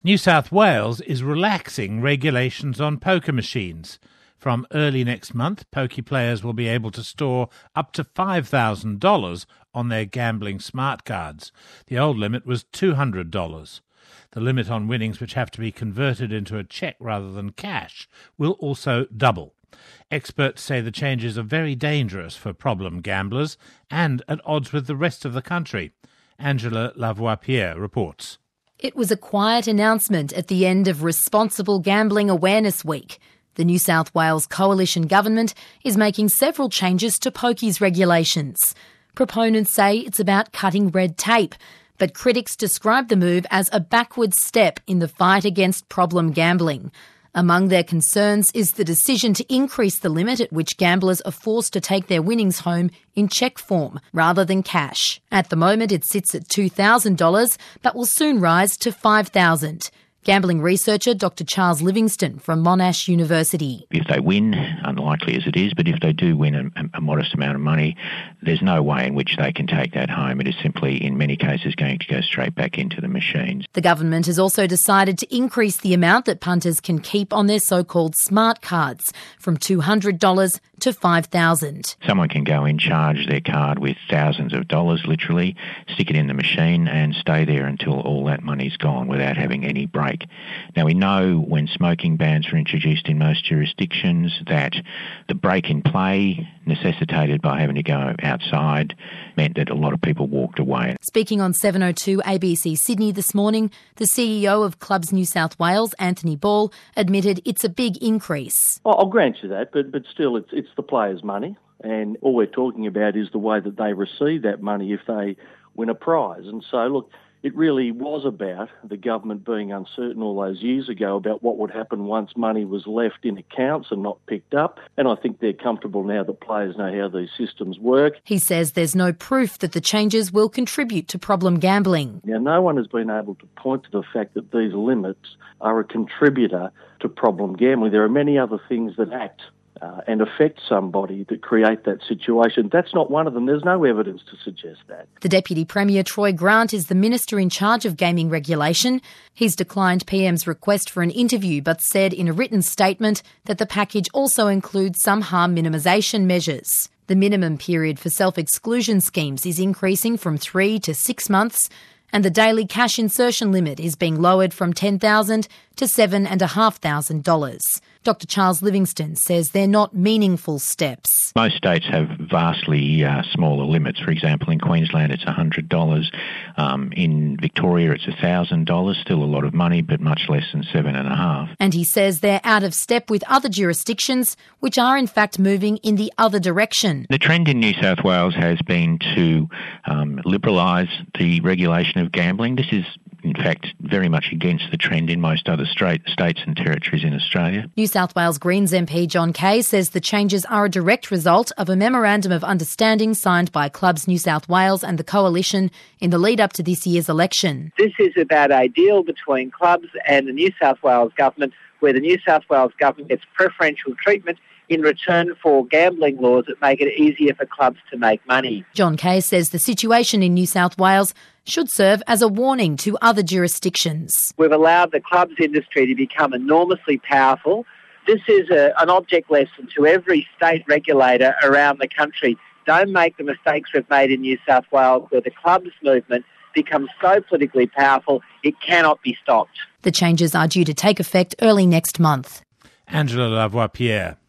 New South Wales is relaxing regulations on poker machines. From early next month, pokie players will be able to store up to $5,000 on their gambling smart cards. The old limit was $200. The limit on winnings which have to be converted into a cheque rather than cash will also double. Experts say the changes are very dangerous for problem gamblers and at odds with the rest of the country. Angela Lavoie-Pierre reports. It was a quiet announcement at the end of Responsible Gambling Awareness Week. The New South Wales Coalition Government is making several changes to pokies regulations. Proponents say it's about cutting red tape, but critics describe the move as a backward step in the fight against problem gambling. Among their concerns is the decision to increase the limit at which gamblers are forced to take their winnings home in cheque form rather than cash. At the moment it sits at $2,000 but will soon rise to $5,000. Gambling researcher Dr Charles Livingstone from Monash University. If they win, unlikely as it is, but if they do win a modest amount of money, there's no way in which they can take that home. It is simply, in many cases, going to go straight back into the machines. The government has also decided to increase the amount that punters can keep on their so-called smart cards from $200 to $5,000. Someone can go in, charge their card with thousands of dollars, literally, stick it in the machine and stay there until all that money's gone without having any break. Now, we know when smoking bans were introduced in most jurisdictions that the break in play necessitated by having to go outside meant that a lot of people walked away. Speaking on 702 ABC Sydney this morning, the CEO of Clubs New South Wales, Anthony Ball, admitted it's a big increase. I'll grant you that, but still it's the players' money, and all we're talking about is the way that they receive that money if they win a prize. And so, look, it really was about the government being uncertain all those years ago about what would happen once money was left in accounts and not picked up. And I think they're comfortable now that players know how these systems work. He says there's no proof that the changes will contribute to problem gambling. Now, no one has been able to point to the fact that these limits are a contributor to problem gambling. There are many other things that act and affect somebody that create that situation. That's not one of them. There's no evidence to suggest that. The Deputy Premier, Troy Grant, is the Minister in charge of gaming regulation. He's declined PM's request for an interview but said in a written statement that the package also includes some harm minimisation measures. The minimum period for self-exclusion schemes is increasing from 3 to 6 months, and the daily cash insertion limit is being lowered from $10,000 to $7,500. Dr Charles Livingstone says they're not meaningful steps. Most states have vastly smaller limits. For example, in Queensland it's $100. In Victoria it's $1,000. Still a lot of money, but much less than $7,500. And he says they're out of step with other jurisdictions, which are in fact moving in the other direction. The trend in New South Wales has been to liberalise the regulation of gambling. This is in fact very much against the trend in most other states and territories in Australia. New South Wales Greens MP John Kay says the changes are a direct result of a memorandum of understanding signed by Clubs New South Wales and the Coalition in the lead up to this year's election. This is about a deal between clubs and the New South Wales government, where the New South Wales government gets preferential treatment in return for gambling laws that make it easier for clubs to make money. John Kay says the situation in New South Wales should serve as a warning to other jurisdictions. We've allowed the clubs industry to become enormously powerful. This is an object lesson to every state regulator around the country. Don't make the mistakes we've made in New South Wales, where the clubs movement becomes so politically powerful it cannot be stopped. The changes are due to take effect early next month. Angela Lavoie-Pierre.